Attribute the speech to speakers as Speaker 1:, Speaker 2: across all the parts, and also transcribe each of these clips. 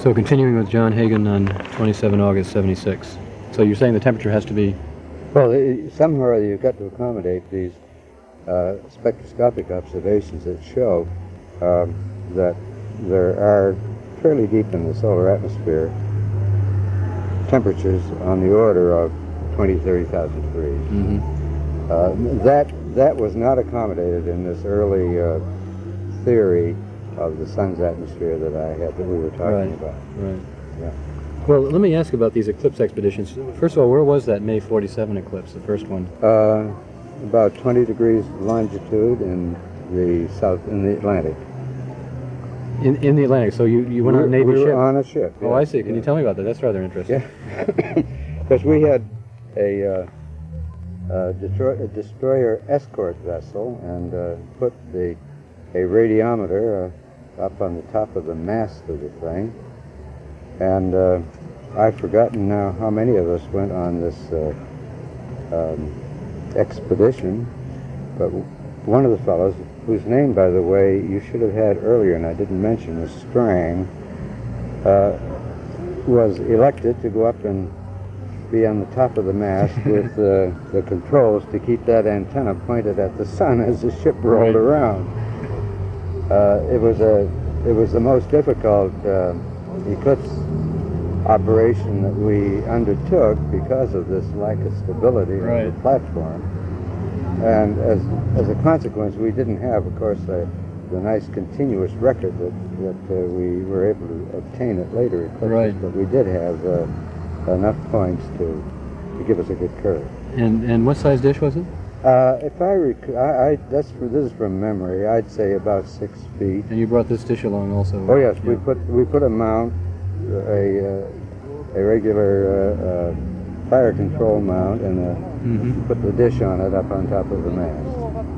Speaker 1: So continuing with John Hagen on 27 August 76. So you're saying the temperature has to be...
Speaker 2: Well, somehow you've got to accommodate these spectroscopic observations that show that there are fairly deep in the solar atmosphere temperatures on the order of 20, 30,000 degrees.
Speaker 1: Mm-hmm.
Speaker 2: That was not accommodated in this early theory of the sun's atmosphere that we were talking about.
Speaker 1: Right.
Speaker 2: Yeah.
Speaker 1: Well, let me ask about these eclipse expeditions. First of all, where was that May 47 eclipse, the first one?
Speaker 2: About 20 degrees longitude in the Atlantic.
Speaker 1: In the Atlantic. So you went on a Navy ship?
Speaker 2: We were on a ship.
Speaker 1: Oh, I see. Can you tell me about that? That's rather interesting.
Speaker 2: Yeah. Because we had a destroyer escort vessel and put a radiometer up on the top of the mast of the thing. And I've forgotten now how many of us went on this expedition, but one of the fellows, whose name, by the way, you should have had earlier and I didn't mention, was Strang, was elected to go up and be on the top of the mast with the controls to keep that antenna pointed at the sun as the ship rolled around. It was the most difficult eclipse operation that we undertook because of this lack of stability of the platform. And as a consequence, we didn't have, of course, the nice continuous record that we were able to obtain at later eclipses, but we did have enough points to give us a good curve.
Speaker 1: And what size dish was it?
Speaker 2: If I recall, this is from memory, I'd say about 6 feet.
Speaker 1: And you brought this dish along also?
Speaker 2: Oh yes, yeah. we put a mount, a regular fire control mount, and put the dish on it up on top of the mast.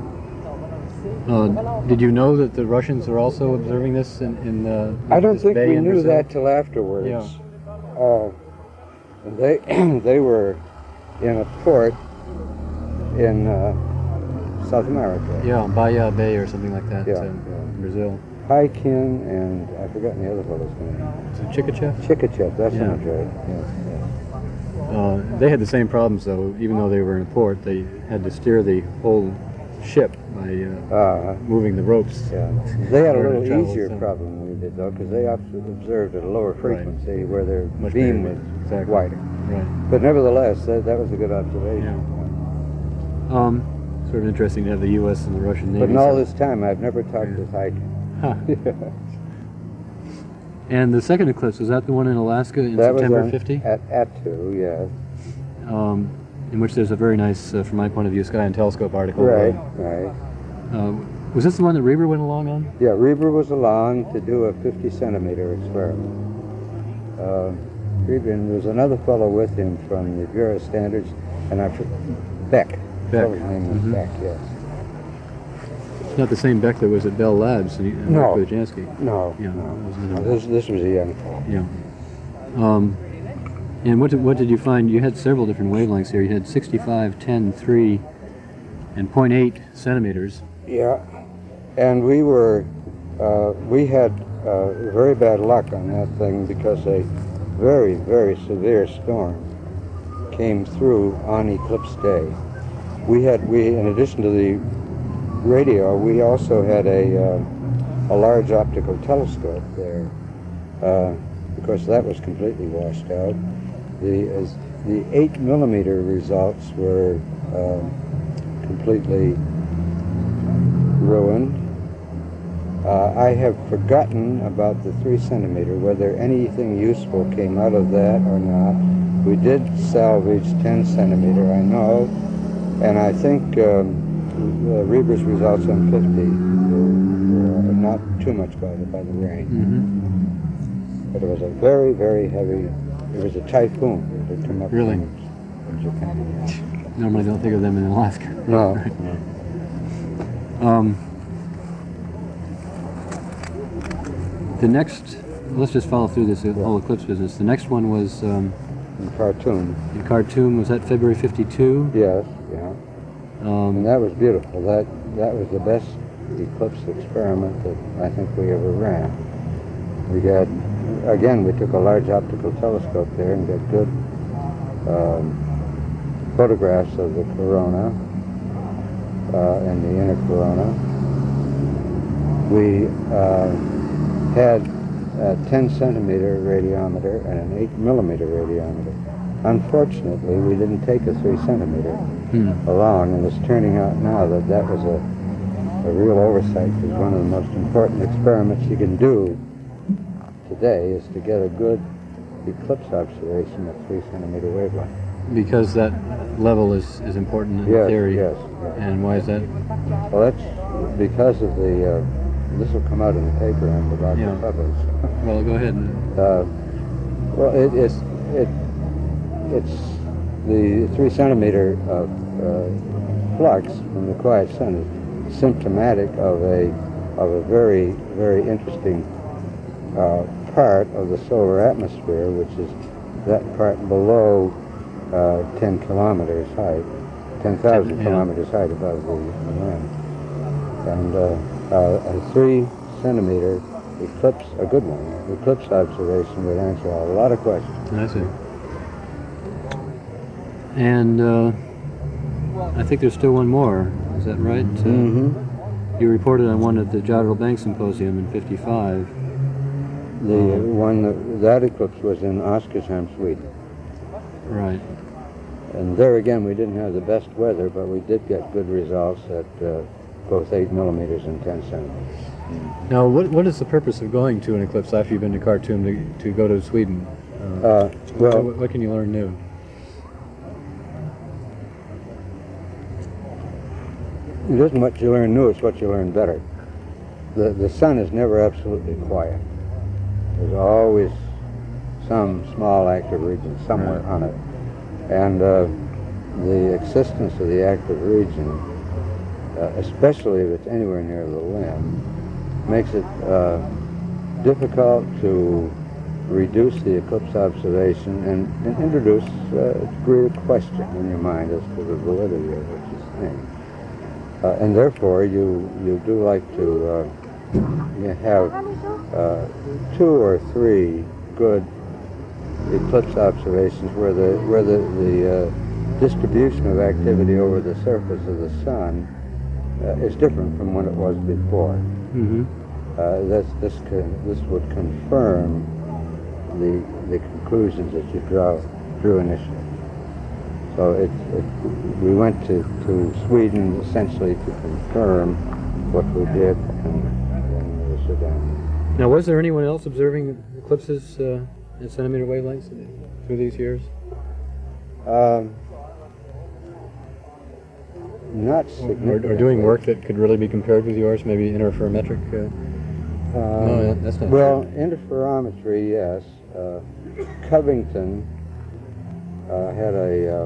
Speaker 1: Did you know that the Russians are also observing this in
Speaker 2: I don't think we knew
Speaker 1: Brazil?
Speaker 2: that till afterwards.
Speaker 1: Yeah.
Speaker 2: They were in a port in South America.
Speaker 1: Yeah, Bahia Bay or something like that.
Speaker 2: Yeah,
Speaker 1: in Brazil.
Speaker 2: Paikin and I've forgotten the other fellow's name.
Speaker 1: Is it Chikachev?
Speaker 2: Chikachev, that sounds right. Yes.
Speaker 1: They had the same problems though. Even though they were in a port, they had to steer the whole ship by moving the ropes.
Speaker 2: Yeah. They had a little easier problem than we did though, because they observed at a lower frequency where their beam was wider.
Speaker 1: Right.
Speaker 2: But nevertheless, that was a good observation.
Speaker 1: Yeah. Sort of interesting to have the U.S. and the Russian Navy.
Speaker 2: But in all this time, I've never talked to Paikin.
Speaker 1: Huh. And the second eclipse, was that the one in Alaska in September 50?
Speaker 2: At Attu, yes.
Speaker 1: In which there's a very nice, from my point of view, Sky and Telescope article.
Speaker 2: Right.
Speaker 1: Was this the one that Reber went along on?
Speaker 2: Yeah, Reber was along to do a 50-centimeter experiment. Reber, and there was another fellow with him from the Bureau of Standards, and Beck.
Speaker 1: Beck.
Speaker 2: His name was Beck, yes.
Speaker 1: It's not the same Beck that was at Bell Labs and
Speaker 2: No.
Speaker 1: with Jansky.
Speaker 2: No.
Speaker 1: Yeah,
Speaker 2: No. This was a young fellow.
Speaker 1: Yeah. And what did you find? You had several different wavelengths here. You had 65, 10, 3, and 0.8 centimeters.
Speaker 2: Yeah. And we had very bad luck on that thing because a very, very severe storm came through on eclipse day. We in addition to the radio, we also had a large optical telescope there. Of course, that was completely washed out. The 8-millimeter results were completely ruined. I have forgotten about the 3-centimeter, whether anything useful came out of that or not. We did salvage 10-centimeter, I know, and I think Reber's results on 50 were not too much bothered by the rain.
Speaker 1: Mm-hmm.
Speaker 2: But it was a very, very heavy, it was a typhoon that had come up from Japan.
Speaker 1: Normally don't think of them in Alaska.
Speaker 2: No.
Speaker 1: No. The next, let's just follow through this whole eclipse business. The next one was
Speaker 2: in Khartoum.
Speaker 1: In Khartoum, was that February 52?
Speaker 2: Yes, yeah. And that was beautiful. That was the best eclipse experiment that I think we ever ran. We had again, we took a large optical telescope there and got good photographs of the corona and the inner corona. We had a 10 centimeter radiometer and an 8 millimeter radiometer. Unfortunately, we didn't take a 3 centimeter along, and it's turning out now that that was a real oversight, because one of the most important experiments you can do today is to get a good eclipse observation at 3 centimeter wavelength.
Speaker 1: Because that level is important in theory.
Speaker 2: Yes.
Speaker 1: And why is that?
Speaker 2: Well, that's because of the, this will come out in the paper on the Dr. Pubbins.
Speaker 1: Well, go ahead.
Speaker 2: Well, it's the 3 centimeter of flux from the quiet sun is symptomatic of a very, very interesting part of the solar atmosphere, which is that part below 10 kilometers height, 10,000 kilometers height above the land. And a 3 centimeter eclipse, a good one, eclipse observation would answer a lot of questions.
Speaker 1: I see. And I think there's still one more. Is that right? You reported on one at the Jodrell Bank Symposium in '55.
Speaker 2: The one that eclipse was in Oskarshamn, Sweden.
Speaker 1: Right.
Speaker 2: And there again, we didn't have the best weather, but we did get good results at both 8 millimeters and 10 centimeters.
Speaker 1: Now, what is the purpose of going to an eclipse after you've been to Khartoum to go to Sweden?
Speaker 2: Well,
Speaker 1: what can you learn new?
Speaker 2: it isn't what you learn new, it's what you learn better. The sun is never absolutely quiet. There's always some small active region somewhere on it. And the existence of the active region, especially if it's anywhere near the limb, makes it difficult to reduce the eclipse observation and introduce a degree of question in your mind as to the validity of what you're saying. And therefore, you do like to have 2 or 3 good eclipse observations where the distribution of activity over the surface of the sun is different from what it was before. This would confirm the conclusions that you drew initially. So we went to Sweden essentially to confirm what we did in the Sudan.
Speaker 1: Now, was there anyone else observing eclipses at centimeter wavelengths through these years?
Speaker 2: Not significant.
Speaker 1: Or doing work that could really be compared with yours, maybe interferometric? No, that's not.
Speaker 2: Well, interferometry, yes. Covington had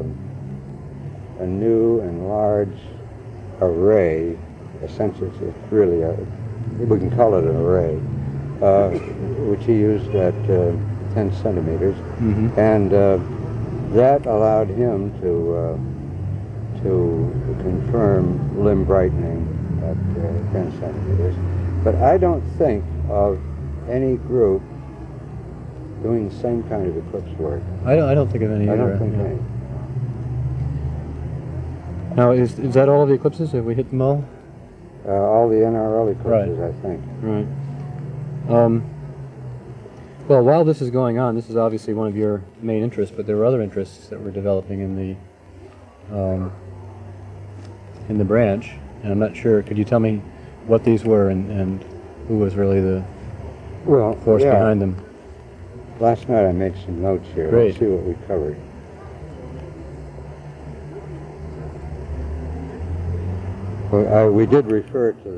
Speaker 2: a new and large array. Essentially, it's really we can call it an array, which he used at 10 centimeters, and that allowed him to confirm limb brightening at 10 centimeters. But I don't think of any group doing the same kind of eclipse work.
Speaker 1: I don't think of any either.
Speaker 2: I don't think any.
Speaker 1: Now, is that all of the eclipses? Have we hit them all?
Speaker 2: All the NRL eclipses,
Speaker 1: Right.
Speaker 2: I think.
Speaker 1: Right. Well, while this is going on, this is obviously one of your main interests, but there were other interests that were developing in the branch, and I'm not sure. Could you tell me what these were and who was really the force behind them?
Speaker 2: Last night I made some notes here.
Speaker 1: Great.
Speaker 2: Let's see what we covered. Well, we did refer to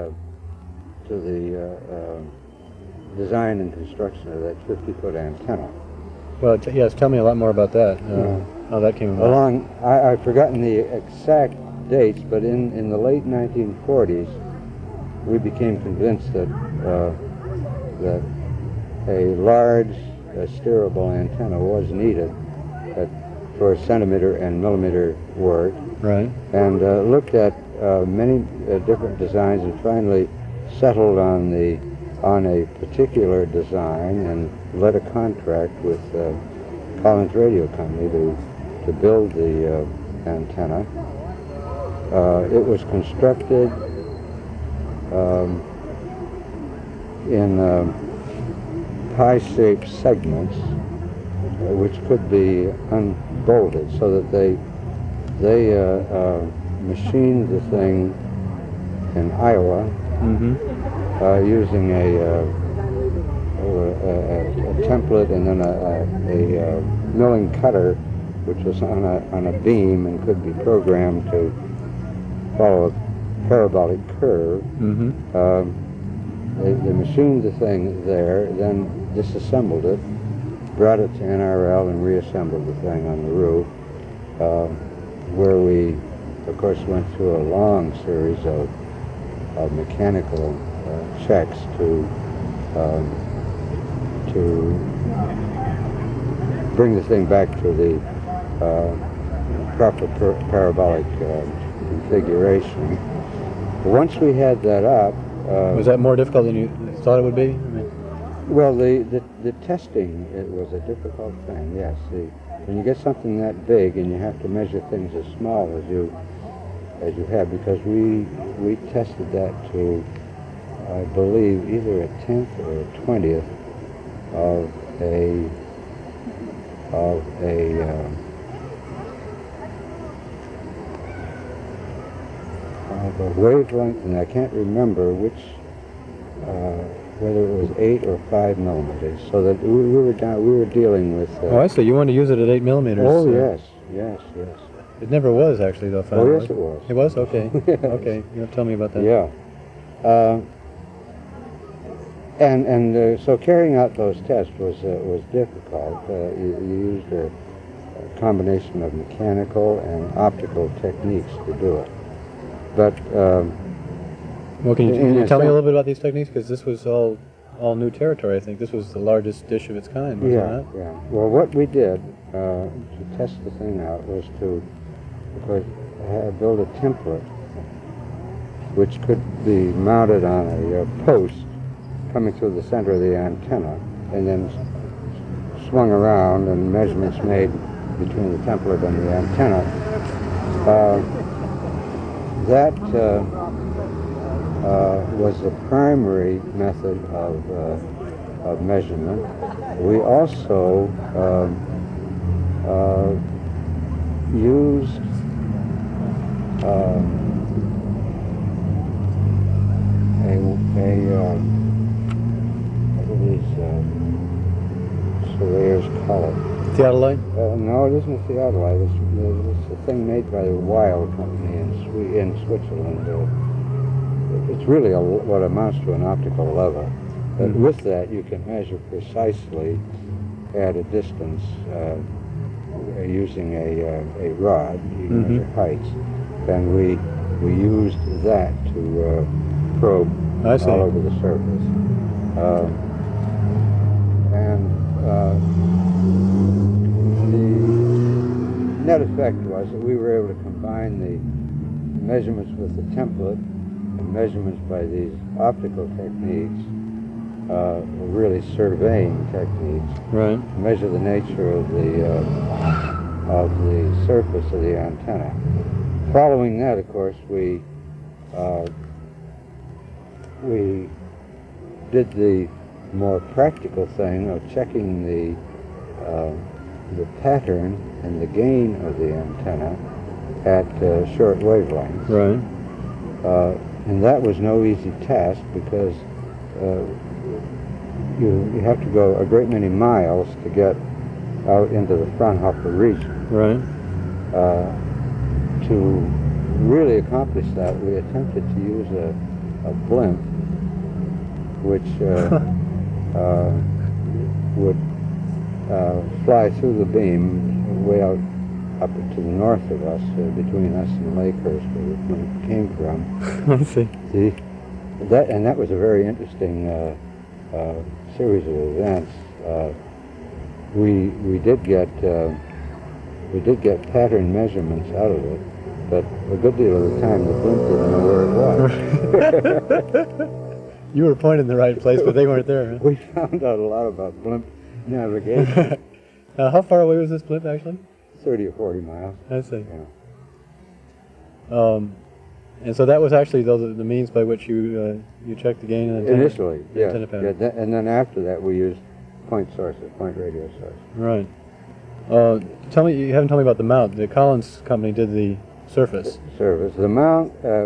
Speaker 2: the design and construction of that 50-foot antenna.
Speaker 1: Well, yes, tell me a lot more about that. How that came about.
Speaker 2: I've forgotten the exact dates, but in the late 1940s, we became convinced that a large steerable antenna was needed for centimeter and millimeter work.
Speaker 1: Right.
Speaker 2: And looked at many different designs and finally settled on the on a particular design and let a contract with Collins Radio Company to build the antenna. It was constructed in pie-shaped segments, which could be unbolted, so that they machined the thing in Iowa using a template and then a milling cutter, which was on a beam and could be programmed to follow a parabolic curve. They machined the thing there, then disassembled it, brought it to NRL and reassembled the thing on the roof, where we, of course, went through a long series of mechanical checks to bring the thing back to the proper parabolic configuration. Once we had that up,
Speaker 1: was that more difficult than you thought it would be?
Speaker 2: Well, the testing, it was a difficult thing, yes. When you get something that big and you have to measure things as small as you have, because we tested that to, I believe, either a 10th or a 20th of a wavelength, and I can't remember which, whether it was 8 or 5 millimeters. So that we were dealing with.
Speaker 1: Oh, I see. You wanted to use it at 8 millimeters.
Speaker 2: Oh, yes.
Speaker 1: It never was actually, though.
Speaker 2: Oh, yes, it was.
Speaker 1: It was? Okay.
Speaker 2: Yes.
Speaker 1: Okay. You have to tell me about that.
Speaker 2: Yeah. So carrying out those tests was difficult. You used a combination of mechanical and optical techniques to do it. But
Speaker 1: well, can you tell me a little bit about these techniques? Because this was all new territory. I think this was the largest dish of its kind, wasn't it?
Speaker 2: Yeah. Well, what we did to test the thing out was to, of course, build a template which could be mounted on a post coming through the center of the antenna, and then swung around and measurements made between the template and the antenna. That was the primary method of measurement. We also used what do these surveyors call it?
Speaker 1: Theodolite?
Speaker 2: No, it isn't a theodolite. It's a thing made by the Weil company in Switzerland. It's really what amounts to an optical lever. But with that, you can measure precisely at a distance using a rod. You can measure heights. And we used that to probe all over the surface. The net effect was that we were able to combine the measurements with the template and measurements by these optical techniques, really surveying techniques,
Speaker 1: right,
Speaker 2: to measure the nature of the surface of the antenna. Following that, of course, we did the more practical thing of checking the pattern and the gain of the antenna at short wavelengths.
Speaker 1: Right.
Speaker 2: And that was no easy task because you have to go a great many miles to get out into the Fraunhofer region.
Speaker 1: Right.
Speaker 2: To really accomplish that, we attempted to use a blimp which would fly through the beam way out up to the north of us, between us and Lakehurst, where the blimp came from.
Speaker 1: I see.
Speaker 2: That was a very interesting series of events. We did get pattern measurements out of it, but a good deal of the time the blimp didn't know where it was.
Speaker 1: You were pointed in the right place, but they weren't there. Huh?
Speaker 2: We found out a lot about blimp navigation.
Speaker 1: How far away was this blimp actually?
Speaker 2: 30 or 40 miles.
Speaker 1: I see.
Speaker 2: Yeah.
Speaker 1: And so that was actually the means by which you checked the gain and antenna?
Speaker 2: Initially, yeah.
Speaker 1: Antenna pattern.
Speaker 2: And then after that, we used point sources, point radio sources.
Speaker 1: Right. You haven't told me about the mount. The Collins company did the surface.
Speaker 2: Service. The mount, the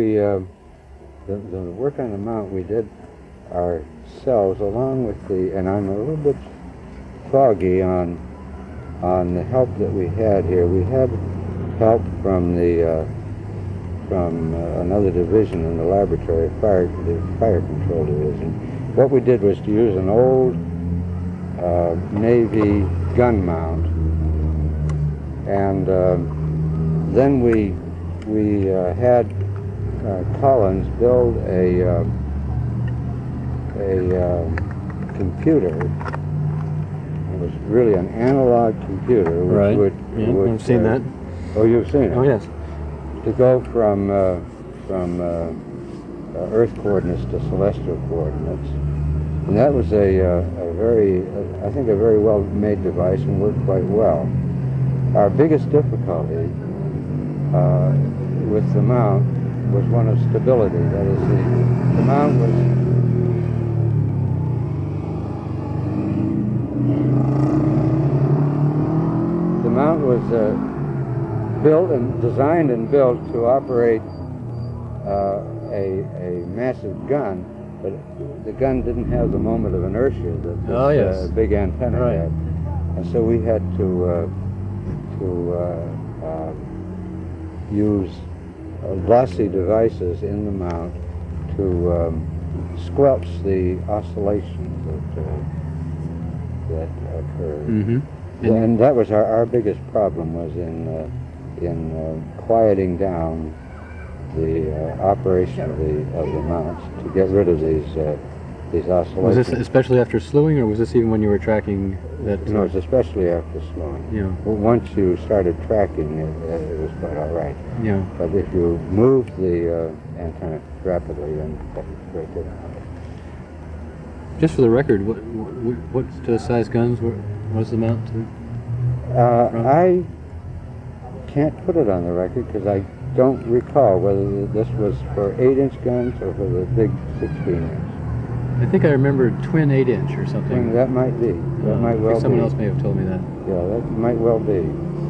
Speaker 2: work on the mount we did ourselves, along with and I'm a little bit foggy on the help that we had here. We had help from another division in the laboratory, the fire control division. What we did was to use an old Navy gun mount, and then we had Collins build a computer. It was really an analog computer, which
Speaker 1: Right.
Speaker 2: would
Speaker 1: I've seen that.
Speaker 2: Oh, you've seen it.
Speaker 1: Oh yes.
Speaker 2: To go from Earth coordinates to celestial coordinates, and that was a very, I think, a very well-made device and worked quite well. Our biggest difficulty with the mount was one of stability. That is, the mount was built and designed and built to operate a massive gun, but the gun didn't have the moment of inertia that this big antenna had, and so we had to use lossy devices in the mount to squelch the oscillations that occurred.
Speaker 1: Mm-hmm.
Speaker 2: And that was our biggest problem, was in quieting down the operation of the mounts to get rid of these oscillations.
Speaker 1: Was this especially after slewing, or was this even when you were tracking that?
Speaker 2: No, it's especially after slowing.
Speaker 1: Yeah.
Speaker 2: Once you started tracking, it was quite all right.
Speaker 1: Yeah.
Speaker 2: But if you moved the antenna rapidly, then that was very difficult.
Speaker 1: Just for the record, what size guns was the mount to?
Speaker 2: I can't put it on the record because I don't recall whether this was for 8-inch guns or for the big 16-inch.
Speaker 1: I think I remember twin 8-inch or something.
Speaker 2: That might be. That might well be.
Speaker 1: Someone else may have told me that.
Speaker 2: Yeah, that might well be.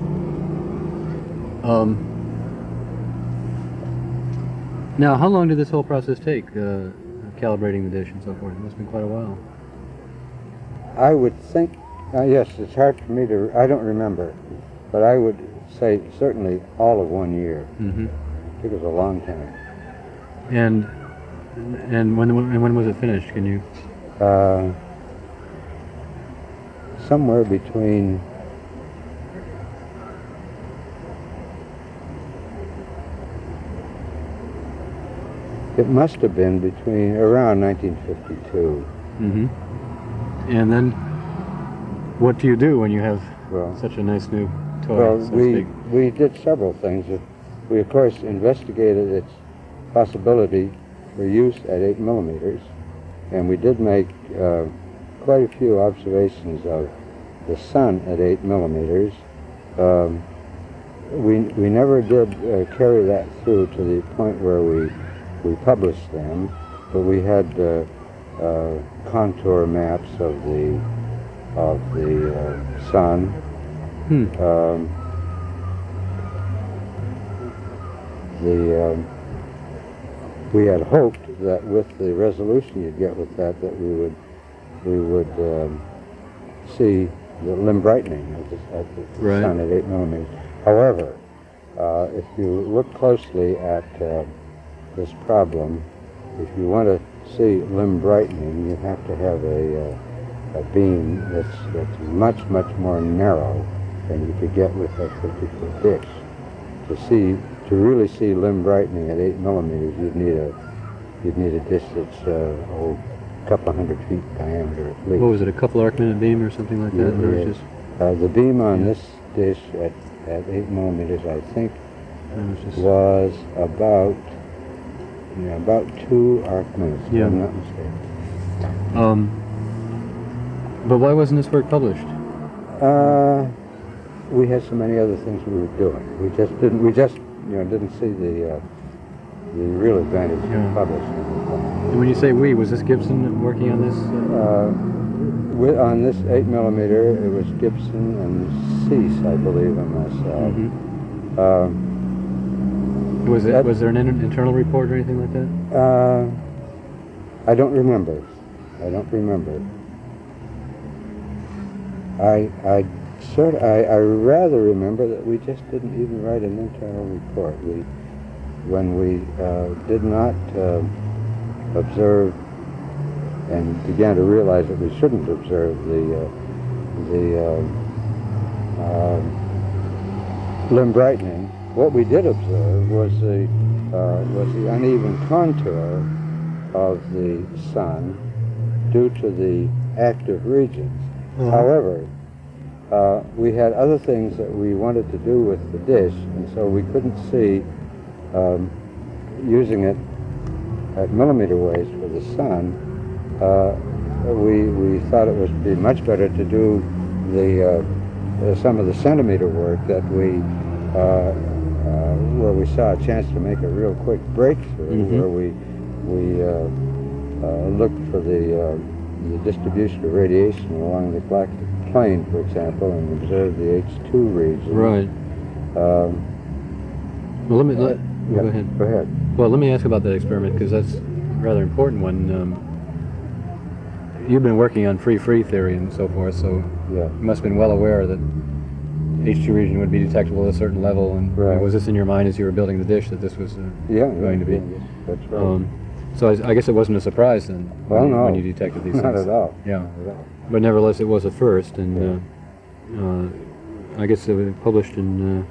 Speaker 1: Now, how long did this whole process take, calibrating the dish and so forth? It must have been quite a while.
Speaker 2: I would think, yes, it's hard for me to, I don't remember, but I would say certainly all of 1 year.
Speaker 1: Mm-hmm.
Speaker 2: It was a long time.
Speaker 1: And when was it finished? Can you?
Speaker 2: Somewhere between it must have been between around 1952.
Speaker 1: Mm-hmm. And then, what do you do when you have such a nice new toy?
Speaker 2: Well,
Speaker 1: so to speak?
Speaker 2: we did several things. We of course investigated its possibility for use at 8 millimeters, and we did make quite a few observations of the sun at 8 millimeters. We never did carry that through to the point where we published them, but we had contour maps of the sun. We had hoped that with the resolution you'd get with that we would see the limb brightening of the sun at 8 millimeters. However, if you look closely at this problem, if you want to see limb brightening, you have to have a beam that's much more narrow than you could get with a 50-foot dish. To really see limb brightening at 8 millimeters, you'd need a dish that's a couple hundred feet diameter at least.
Speaker 1: What was it, a couple arc minute beam or something like that? Or just...
Speaker 2: the beam on this dish at 8 millimeters, I think, was about Yeah, about 2 arc minutes, if
Speaker 1: Yeah.
Speaker 2: I'm not mistaken.
Speaker 1: But why wasn't this work published?
Speaker 2: We had so many other things we were doing. We just didn't see the real advantage
Speaker 1: Yeah.
Speaker 2: of publishing.
Speaker 1: And when you say we, was this Gibson working on this?
Speaker 2: On this 8mm, it was Gibson and Cease, I believe, and myself.
Speaker 1: Was there an internal report or anything like that?
Speaker 2: I don't remember. I rather remember that we just didn't even write an internal report. When we did not observe and began to realize that we shouldn't observe the limb brightening, what we did observe was the uneven contour of the sun due to the active regions. However, we had other things that we wanted to do with the dish, and so we couldn't see using it at millimeter waves for the sun. We thought it would be much better to do some of the centimeter work that where we saw a chance to make a real quick breakthrough, where we looked for the distribution of radiation along the galactic plane, for example, and observed the H2 region.
Speaker 1: Right. Well, go ahead.
Speaker 2: Go ahead.
Speaker 1: Well, let me ask about that experiment, because that's a rather important one. You've been working on free theory and so forth, so
Speaker 2: Yeah.
Speaker 1: you must have been well aware that H2 region would be detectable at a certain level, and
Speaker 2: Right.
Speaker 1: was this in your mind as you were building the dish that this was going to be?
Speaker 2: Yeah, that's right.
Speaker 1: So I guess it wasn't a surprise then
Speaker 2: Well, no,
Speaker 1: when you detected these
Speaker 2: not
Speaker 1: things.
Speaker 2: at all.
Speaker 1: Yeah.
Speaker 2: Not at all.
Speaker 1: But nevertheless, it was a first, and I guess it was published in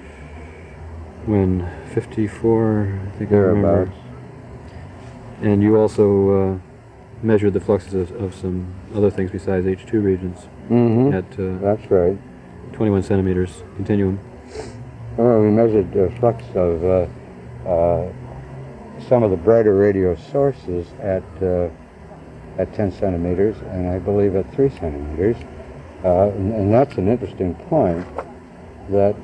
Speaker 1: when 54, I think I remember.
Speaker 2: Thereabouts.
Speaker 1: And you also measured the fluxes of some other things besides H2 regions at
Speaker 2: That's right.
Speaker 1: 21 centimeters continuum.
Speaker 2: Well, we measured the flux of some of the brighter radio sources at 10 centimeters, and I believe at 3 centimeters. And that's an interesting point, that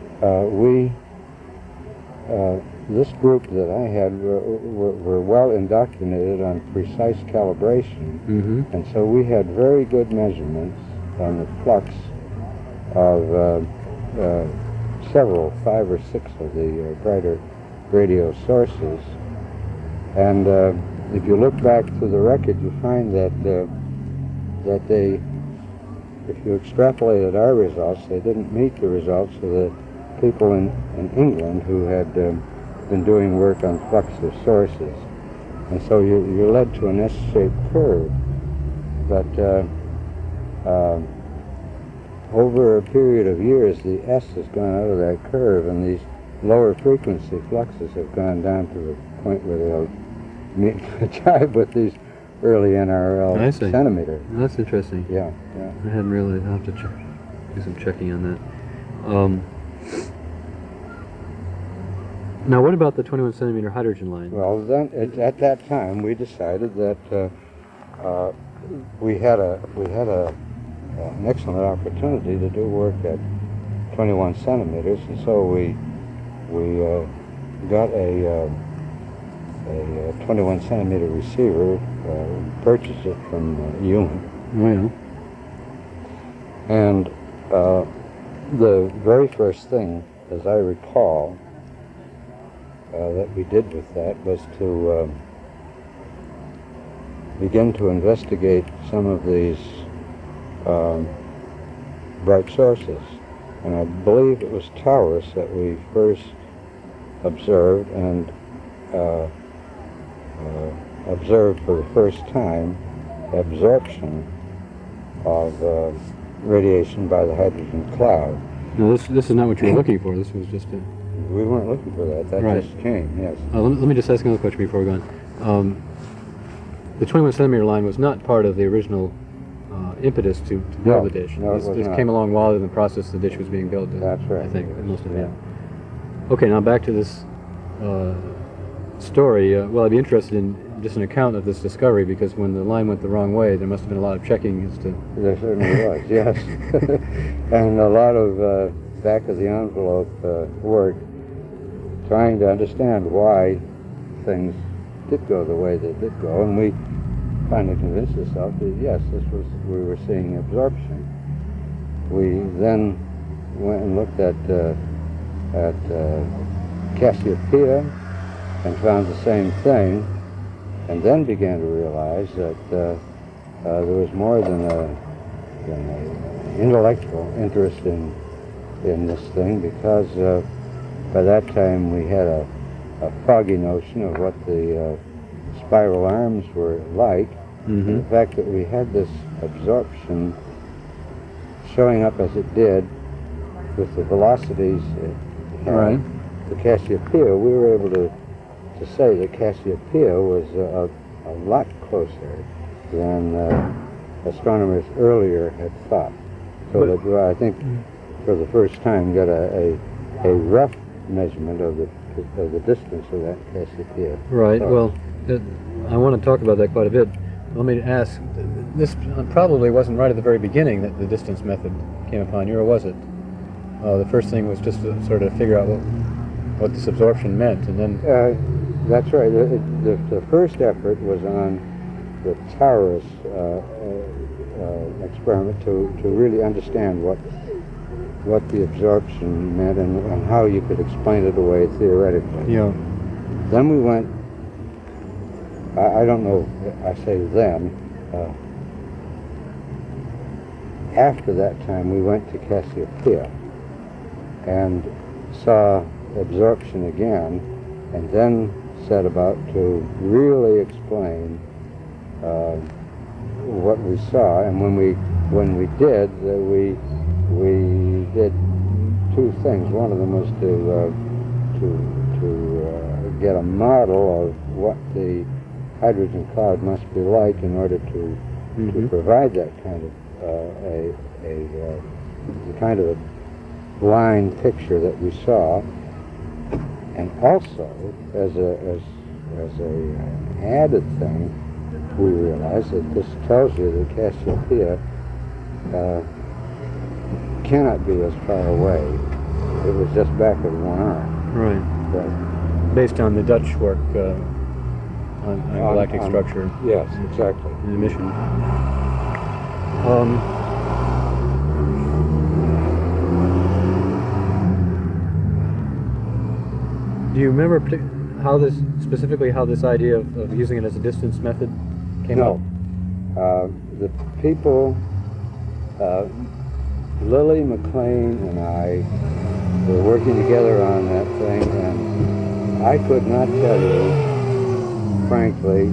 Speaker 2: this group that I had were well indoctrinated on precise calibration, and so we had very good measurements on the flux of several, 5 or 6 of the brighter radio sources. And if you look back through the record, you find that they, if you extrapolated our results, they didn't meet the results of the people in England who had been doing work on flux of sources. And so you're led to an S-shaped curve. But over a period of years, the S has gone out of that curve, and these lower frequency fluxes have gone down to the point where they'll meet jive with these early NRL
Speaker 1: I see.
Speaker 2: centimeter.
Speaker 1: That's interesting.
Speaker 2: Yeah.
Speaker 1: I hadn't really. I'll have to do some checking on that. Now, what about the 21 centimeter hydrogen line?
Speaker 2: Well, then at that time we decided that we had an excellent opportunity to do work at 21 centimeters, and so we got a 21 centimeter receiver, purchased it from Ewan.
Speaker 1: Well,
Speaker 2: And the very first thing, as I recall, that we did with that was to begin to investigate some of these bright sources. And I believe it was Taurus that we first observed, and observed for the first time absorption of radiation by the hydrogen cloud.
Speaker 1: no, this is not what you were looking for. This was just a.
Speaker 2: We weren't looking for that. That
Speaker 1: Right.
Speaker 2: just came, yes.
Speaker 1: Let me just ask another question before we go on. The 21 centimeter line was not part of the original impetus to build the dish.
Speaker 2: No, it was
Speaker 1: This
Speaker 2: not.
Speaker 1: came along while in the process the dish was being built.
Speaker 2: That's right.
Speaker 1: I think it must have been.
Speaker 2: Yeah.
Speaker 1: Okay, now back to this story, well, I'd be interested in just an account of this discovery, because when the line went the wrong way, there must have been a lot of checking as to...
Speaker 2: There certainly was, yes. And a lot of back-of-the-envelope work trying to understand why things did go the way they did go, and we finally convinced ourselves that, yes, we were seeing absorption. We then went and looked at Cassiopeia and found the same thing, and then began to realize that there was more than an intellectual interest in this thing, because by that time we had a foggy notion of what the spiral arms were like.
Speaker 1: Mm-hmm.
Speaker 2: And the fact that we had this absorption showing up as it did with the velocities it had,
Speaker 1: Right.
Speaker 2: the Cassiopeia, we were able to say that Cassiopeia was a lot closer than astronomers earlier had thought. So that I think for the first time got a rough measurement of the distance of that Cassiopeia.
Speaker 1: Right.
Speaker 2: star.
Speaker 1: Well, I want to talk about that quite a bit. Let me ask, this probably wasn't right at the very beginning that the distance method came upon you, or was it? The first thing was just to sort of figure out what this absorption meant, and then...
Speaker 2: That's right. The first effort was on the Taurus experiment to really understand what the absorption meant and how you could explain it away theoretically.
Speaker 1: Yeah.
Speaker 2: Then we went, I don't know, I say then, after that time we went to Cassiopeia and saw absorption again, and then set about to really explain what we saw. And when we did, we did two things. One of them was to get a model of what the hydrogen cloud must be like in order to provide that kind of the kind of a blind picture that we saw. And also, as an added thing, we realized that this tells you that Cassiopeia cannot be as far away. It was just back of one arm.
Speaker 1: Right.
Speaker 2: But
Speaker 1: Based on the Dutch work on galactic structure
Speaker 2: yes, exactly.
Speaker 1: and emission. Do you remember specifically how this idea of using it as a distance method came up?
Speaker 2: No. The people, Lily McLean and I were working together on that thing, and I could not tell you, frankly,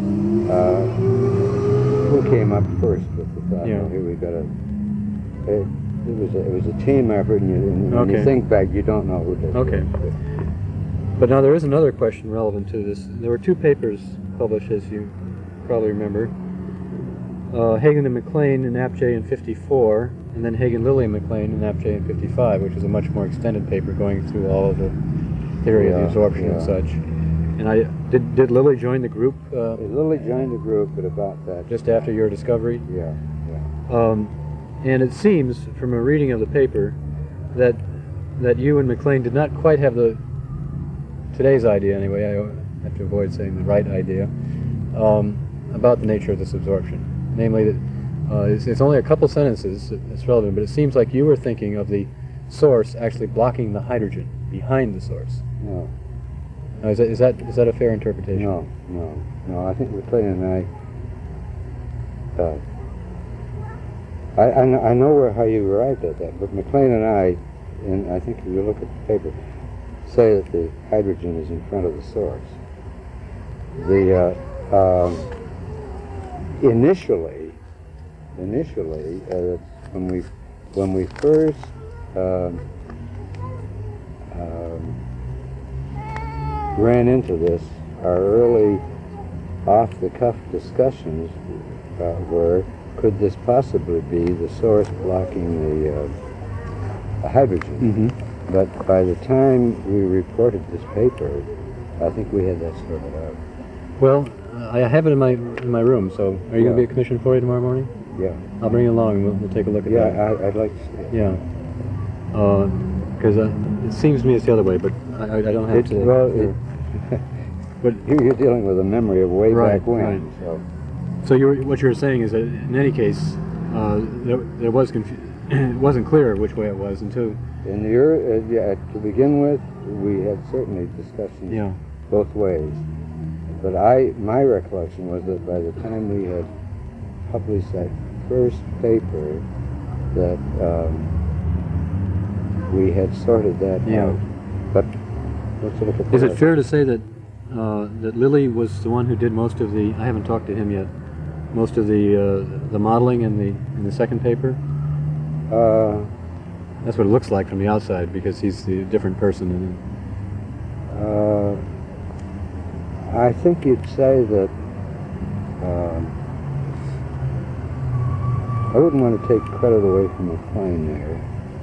Speaker 2: who came up first with the thought.
Speaker 1: Yeah.
Speaker 2: Oh, here we got to. It was a team effort, and when you think back, you don't know who did it.
Speaker 1: Okay. But now there is another question relevant to this. There were two papers published, as you probably remember. Hagen and McLean in APJ in 54, and then Hagen, Lilly, and McLean in APJ in 55, which is a much more extended paper going through all of the theory of the absorption and such. And did Lilly join the group?
Speaker 2: Lily joined the group at about that.
Speaker 1: Just after your discovery?
Speaker 2: Yeah.
Speaker 1: And it seems, from a reading of the paper, that you and McLean did not quite have today's idea anyway, I have to avoid saying the right idea, about the nature of this absorption. Namely that it's only a couple sentences that's relevant, but it seems like you were thinking of the source actually blocking the hydrogen behind the source.
Speaker 2: No.
Speaker 1: Now, is that a fair interpretation?
Speaker 2: No. I think McLean and I know how you arrived at that, but McLean and I think if you look at the paper, say that the hydrogen is in front of the source. Initially, when we first ran into this, our early off-the-cuff discussions were, could this possibly be the source blocking the hydrogen?
Speaker 1: Mm-hmm.
Speaker 2: But by the time we reported this paper, I think we had that sorted out.
Speaker 1: Well, I have it in my room. So, are you going to be at Commission 40 tomorrow morning?
Speaker 2: Yeah.
Speaker 1: I'll bring it along and we'll take a look at that.
Speaker 2: Yeah, I'd like to see it.
Speaker 1: Yeah. Because it seems to me it's the other way, but I don't have to.
Speaker 2: Well,
Speaker 1: but
Speaker 2: you're dealing with a memory of way
Speaker 1: Right,
Speaker 2: back when.
Speaker 1: right.
Speaker 2: So
Speaker 1: so what you were saying is that in any case, there was it wasn't clear which way it was until.
Speaker 2: in the to begin with, we had certainly discussions
Speaker 1: Yeah.
Speaker 2: both ways. But my recollection was that by the time we had published that first paper, that we had sorted that
Speaker 1: Yeah.
Speaker 2: out. But let's look at
Speaker 1: Is
Speaker 2: that.
Speaker 1: it fair to say that that Lilly was the one who did most of the? I haven't talked to him yet. Most of the modeling in the second paper. That's what it looks like from the outside because he's the different person.
Speaker 2: I think you'd say that I wouldn't want to take credit away from McLean there.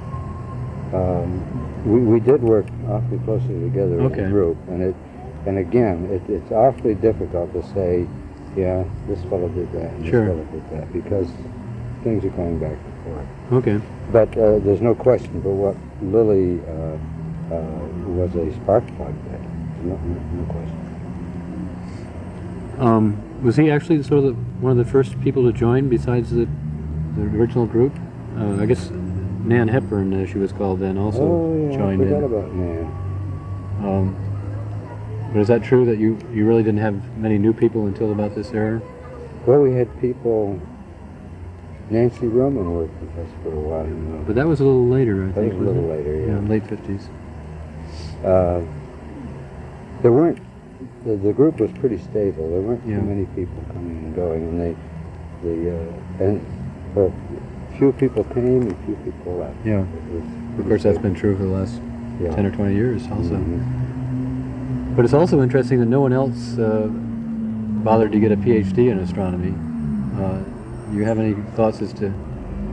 Speaker 2: We did work awfully closely together as
Speaker 1: Okay.
Speaker 2: a group, and again, it's awfully difficult to say, yeah, this fellow did that, and
Speaker 1: Sure.
Speaker 2: this fellow did that, because things are going back and forth.
Speaker 1: Okay.
Speaker 2: But there's no question but what Lilly was a spark plug there. No question.
Speaker 1: Was he actually sort of one of the first people to join besides the original group? I guess Nan Hepburn, as she was called then, also joined
Speaker 2: I forgot
Speaker 1: in.
Speaker 2: about Nan.
Speaker 1: But is that true that you really didn't have many new people until about this era?
Speaker 2: Well, we had people. Nancy Roman worked with us for a while. You know.
Speaker 1: But that was a little later, I
Speaker 2: That
Speaker 1: think.
Speaker 2: was a little
Speaker 1: wasn't it?
Speaker 2: later,
Speaker 1: Yeah,
Speaker 2: yeah.
Speaker 1: late 50s.
Speaker 2: There weren't. The group was pretty stable. There weren't
Speaker 1: Yeah.
Speaker 2: too many people coming and going, and well, few people came and few people left.
Speaker 1: Yeah.
Speaker 2: It was
Speaker 1: Of
Speaker 2: pretty
Speaker 1: course, that's
Speaker 2: stable.
Speaker 1: been true for the last
Speaker 2: Yeah.
Speaker 1: 10 or 20 years also.
Speaker 2: Mhm.
Speaker 1: But it's also interesting that no one else bothered to get a PhD in astronomy. Do you have any thoughts as to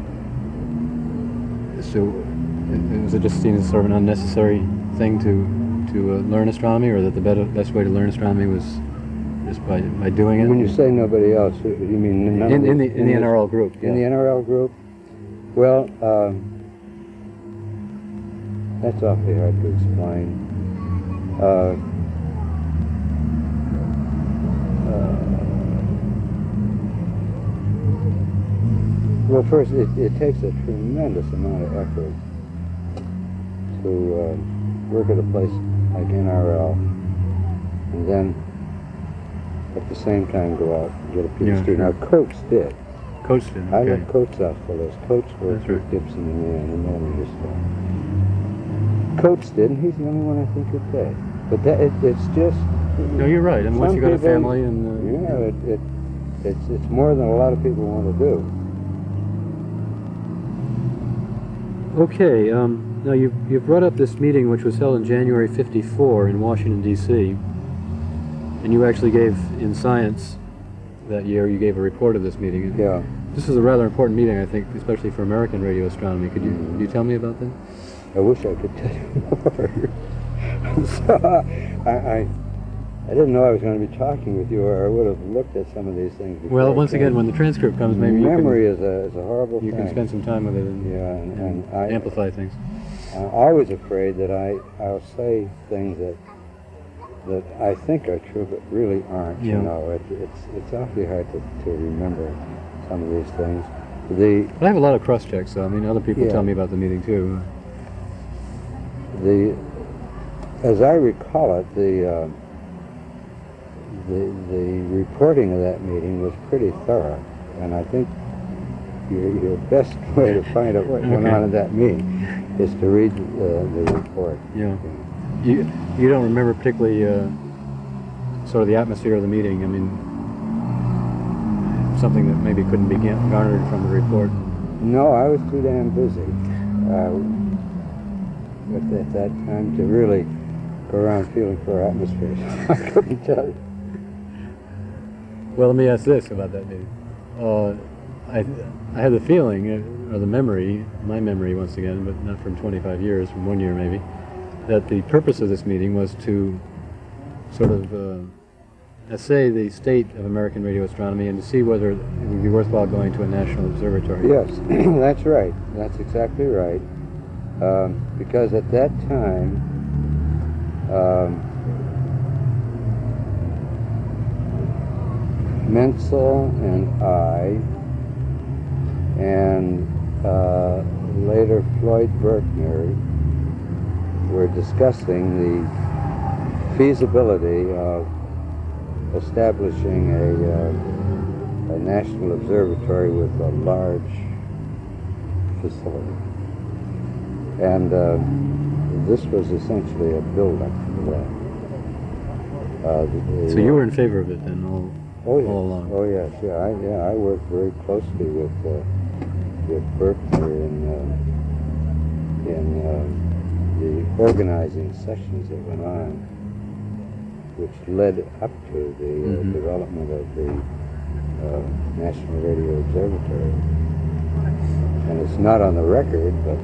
Speaker 1: was it just seen as sort of an unnecessary thing to learn astronomy, or that the best way to learn astronomy was just by doing it?
Speaker 2: When you say nobody else, you mean none of
Speaker 1: in the NRL group?
Speaker 2: In the
Speaker 1: yeah.
Speaker 2: NRL group? Well, that's awfully hard to explain. Well, first, it takes a tremendous amount of effort to work at a place like NRL, and then at the same time go out and get a PhD.
Speaker 1: Yeah, sure.
Speaker 2: Now, Coates did.
Speaker 1: Coach did.
Speaker 2: I
Speaker 1: Okay.
Speaker 2: left Coates off the list. Coates worked
Speaker 1: That's
Speaker 2: with
Speaker 1: right.
Speaker 2: Gibson and me on the millimeter stuff. Coates did, and he's the only one I think who did. But it's just.
Speaker 1: No, you're right. I mean, once
Speaker 2: some
Speaker 1: you got a
Speaker 2: people-
Speaker 1: family and
Speaker 2: it's more than a lot of people want to do.
Speaker 1: Okay, now you've brought up this meeting which was held in January '54 in Washington, D.C., and you actually gave, in Science that year, you gave a report of this meeting.
Speaker 2: Yeah.
Speaker 1: This is a rather important meeting, I think, especially for American radio astronomy. Could you tell me about that?
Speaker 2: I wish I could tell you more. So, I didn't know I was going to be talking with you, or I would have looked at some of these things before.
Speaker 1: Well,
Speaker 2: I
Speaker 1: once
Speaker 2: came.
Speaker 1: again, when the transcript comes, maybe
Speaker 2: memory is a horrible
Speaker 1: you
Speaker 2: thing.
Speaker 1: can spend some time with it and,
Speaker 2: Yeah, and I
Speaker 1: amplify things.
Speaker 2: I'm always afraid that I'll say things that I think are true but really aren't.
Speaker 1: Yeah.
Speaker 2: You know, it's awfully hard to remember some of these things.
Speaker 1: But I have a lot of cross-checks, so I mean, other people
Speaker 2: Yeah.
Speaker 1: tell me about the meeting too.
Speaker 2: As I recall it, the reporting of that meeting was pretty thorough, and I think your best way to find out what went
Speaker 1: Okay.
Speaker 2: on at that meeting is to read the report.
Speaker 1: Yeah. You don't remember particularly sort of the atmosphere of the meeting? I mean, something that maybe couldn't be garnered from the report.
Speaker 2: No, I was too damn busy at that time to really go around feeling for atmosphere. I couldn't tell you.
Speaker 1: Well, let me ask this about that meeting. I had the feeling, or the memory, my memory once again, but not from 25 years, from 1 year maybe, that the purpose of this meeting was to sort of assay the state of American radio astronomy and to see whether it would be worthwhile going to a national observatory.
Speaker 2: Yes, that's right. That's exactly right. Because at that time, Menzel and I, and later Floyd Berkner, were discussing the feasibility of establishing a national observatory with a large facility. And this was essentially a build-up for that.
Speaker 1: So you were in favor of it then
Speaker 2: Oh yes.
Speaker 1: all along?
Speaker 2: Oh yes, I worked very closely with Berkner in the organizing sessions that went on, which led up to the development of the National Radio Observatory. And it's not on the record, but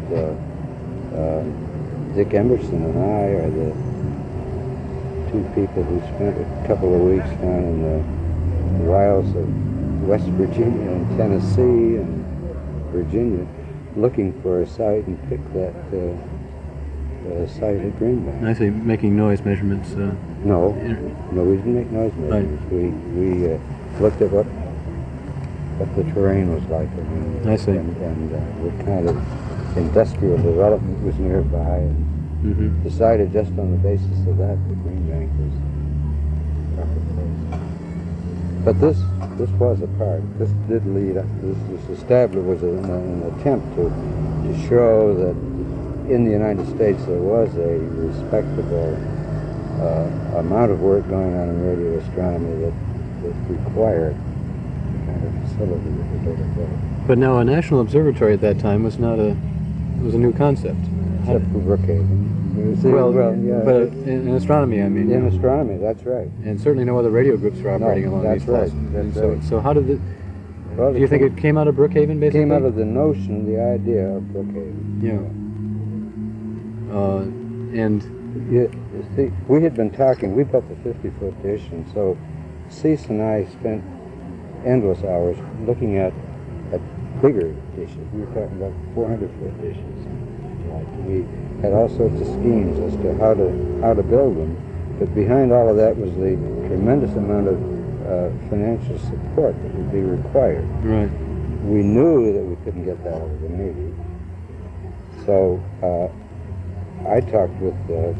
Speaker 2: Dick Emerson and I are the two people who spent a couple of weeks down in the wilds of West Virginia and Tennessee and Virginia looking for a site and picked that site at Green Bank.
Speaker 1: I see, making noise measurements.
Speaker 2: No, we didn't make noise measurements.
Speaker 1: Right.
Speaker 2: We looked at what the terrain was like.
Speaker 1: I see.
Speaker 2: And what kind of industrial development was nearby, and decided just on the basis of that Green Bank was the proper place. But this was a part. This did lead up. This was established was an attempt to show that in the United States there was a respectable amount of work going on in radio astronomy that required the kind of facility that was later built.
Speaker 1: But now a national observatory at that time was not it was a new concept.
Speaker 2: Except for Brookhaven.
Speaker 1: Well,
Speaker 2: yeah.
Speaker 1: But in astronomy, I mean.
Speaker 2: In astronomy, that's right.
Speaker 1: And certainly no other radio groups were operating along these
Speaker 2: that's
Speaker 1: coasts.
Speaker 2: right.
Speaker 1: So,
Speaker 2: That's right.
Speaker 1: so how did it?
Speaker 2: Well,
Speaker 1: Do you think it came out of Brookhaven, basically?
Speaker 2: came out of the notion, the idea of Brookhaven.
Speaker 1: Yeah. And
Speaker 2: You see, we had been talking, we built the 50-foot dish, and so Cease and I spent endless hours looking at bigger dishes. We were talking about 400-foot dishes. We had all sorts of schemes as to how to build them, but behind all of that was the tremendous amount of financial support that would be required.
Speaker 1: right.
Speaker 2: We knew that we couldn't get that out of the Navy, so I talked with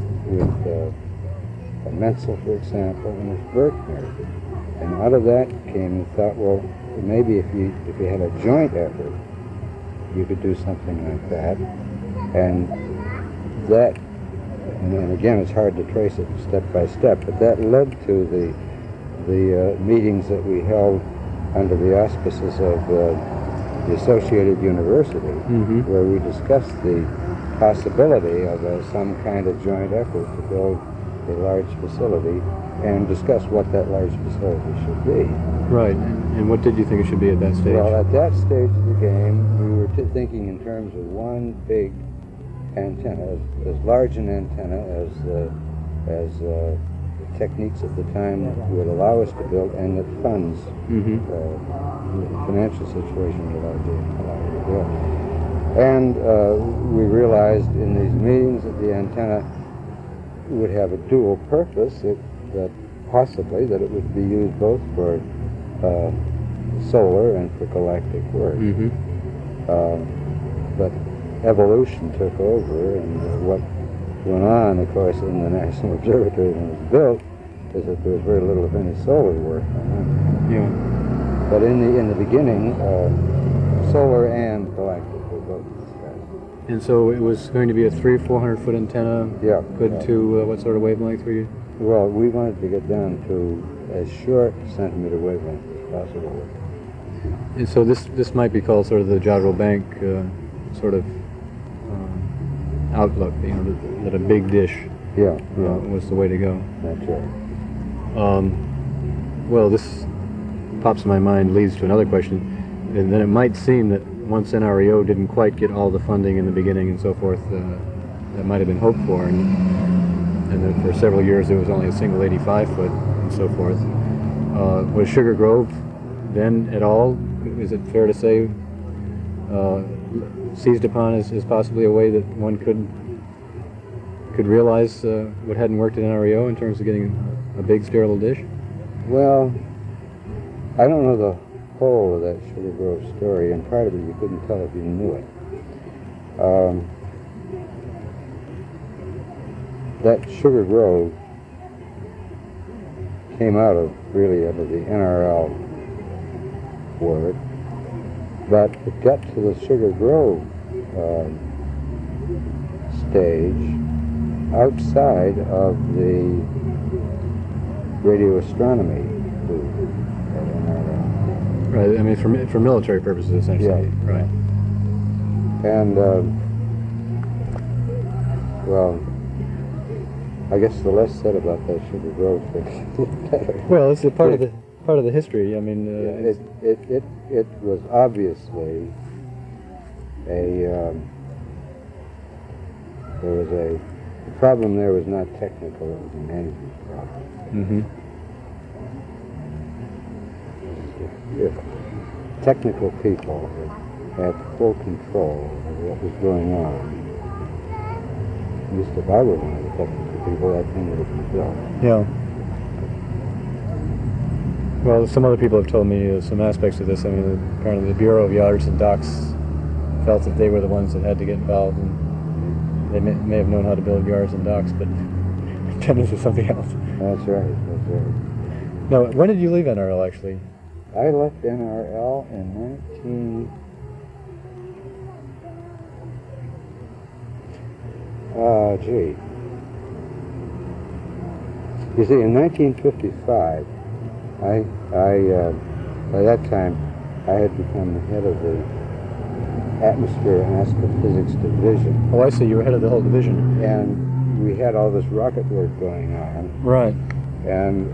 Speaker 2: Menzel, for example, and with Berkner, and out of that came the thought, well, maybe if you had a joint effort, you could do something like that, and that, and again, it's hard to trace it step by step, but that led to the meetings that we held under the auspices of the Associated University, where we discussed the possibility of some kind of joint effort to build a large facility and discuss what that large facility should be.
Speaker 1: Right. And what did you think it should be at that stage?
Speaker 2: Well, at that stage of the game, we were thinking in terms of one big antenna, as large an antenna as the techniques at the time would allow us to build, and that funds, the financial situation would allow us to build. And we realized in these meetings that the antenna would have a dual purpose, that possibly that it would be used both for solar and for galactic work. But evolution took over, and what went on, of course, in the National Observatory when it was built is that there was very little of any solar work going on.
Speaker 1: Yeah.
Speaker 2: But in the beginning, solar and galactic were both discussed.
Speaker 1: And so it was going to be a 300-400 foot antenna.
Speaker 2: Yeah.
Speaker 1: Good to what sort of wavelength were you?
Speaker 2: Well, we wanted to get down to as short centimeter wavelength as possible.
Speaker 1: And so this might be called sort of the Jodrell Bank sort of outlook. You know, that a big dish was the way to go.
Speaker 2: That's right.
Speaker 1: Well, this pops in my mind, leads to another question. And then it might seem that once NREO didn't quite get all the funding in the beginning and so forth that might have been hoped for, and and then for several years there was only a single 85-foot and so forth. Was Sugar Grove then at all, is it fair to say, seized upon as possibly a way that one could realize what hadn't worked at NREO in terms of getting a big sterile dish?
Speaker 2: Well, I don't know the whole of that Sugar Grove story, and part of it you couldn't tell if you knew it. That Sugar Grove came out of the NRL work, but it got to the Sugar Grove stage outside of the radio astronomy booth at NRL.
Speaker 1: Right, I mean for military purposes essentially.
Speaker 2: Yeah.
Speaker 1: Right.
Speaker 2: And well, I guess the less said about that Sugar Grove thing, the better.
Speaker 1: Well, it's a part of the history. I mean,
Speaker 2: it was obviously the problem there was not technical; it was a management problem.
Speaker 1: Mm-hmm.
Speaker 2: If technical people had full control of what was going on, at least if I were one of the technical people, that thing would have been built.
Speaker 1: Yeah. Well, some other people have told me some aspects of this. I mean, apparently the Bureau of Yards and Docks felt that they were the ones that had to get involved, and they may have known how to build yards and docks, but intended for something else.
Speaker 2: That's right. That's right.
Speaker 1: Now, when did you leave NRL actually?
Speaker 2: I left NRL in You see, in 1955, by that time, I had become the head of the Atmosphere and Astrophysics Division.
Speaker 1: Oh, I see. You were head of the whole division.
Speaker 2: And we had all this rocket work going on.
Speaker 1: Right.
Speaker 2: And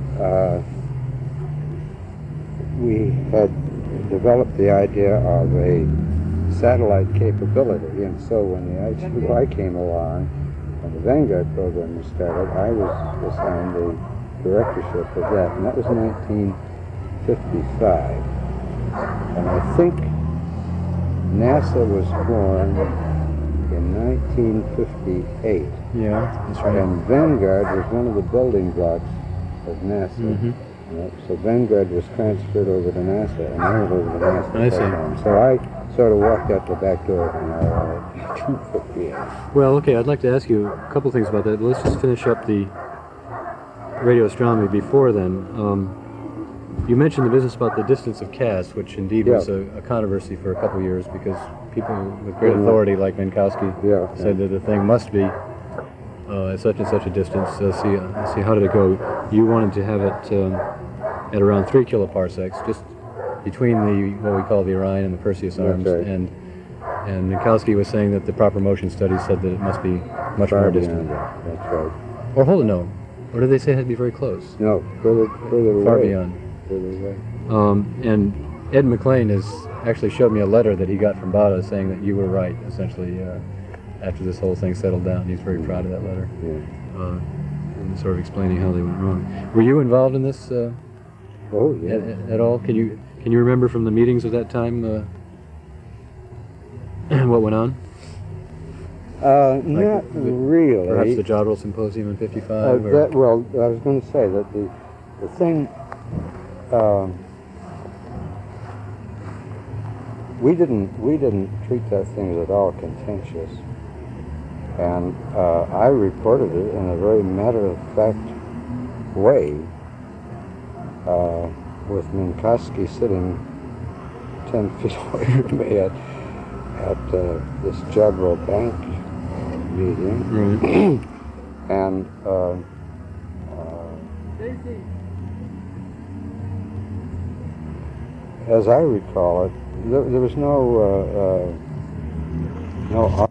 Speaker 2: we had developed the idea of a satellite capability. And so when the IGY came along and the Vanguard program was started, I was assigned the directorship of that. And that was 1955. And I think NASA was formed in 1958.
Speaker 1: Yeah, that's right.
Speaker 2: And Vanguard was one of the building blocks of NASA.
Speaker 1: Mm-hmm.
Speaker 2: So Vanguard was transferred over to NASA, and I went over to NASA.
Speaker 1: I see.
Speaker 2: So I sort of walked out the back door in 1958.
Speaker 1: Well, okay, I'd like to ask you a couple things about that. Let's just finish up the radio astronomy before then. You mentioned the business about the distance of cast, which indeed was a controversy for a couple of years because people with great authority like Minkowski said that the thing must be at such and such a distance. See, how did it go? You wanted to have it at around 3 kiloparsecs, just between what we call the Orion and the Perseus arms,
Speaker 2: right.
Speaker 1: and Minkowski was saying that the proper motion studies said that it must be much more distant.
Speaker 2: That's right.
Speaker 1: Or hold it, no. Or did they say it had to be very close?
Speaker 2: No, further
Speaker 1: Far
Speaker 2: away.
Speaker 1: beyond.
Speaker 2: Further away.
Speaker 1: And Ed McLean has actually showed me a letter that he got from Bada saying that you were right, essentially, after this whole thing settled down. He's very proud of that letter.
Speaker 2: Yeah.
Speaker 1: And sort of explaining how they went wrong. Were you involved in this
Speaker 2: Oh, yeah.
Speaker 1: at all? Can you remember from the meetings of that time what went on?
Speaker 2: Not really.
Speaker 1: Perhaps the Jodrell Symposium in '55?
Speaker 2: I was going to say that the thing, we didn't treat that thing as at all contentious, and I reported it in a very matter-of-fact way, with Minkowski sitting 10 feet away from me at this Jodrell Bank meeting.
Speaker 1: Right.
Speaker 2: And as I recall it, there was no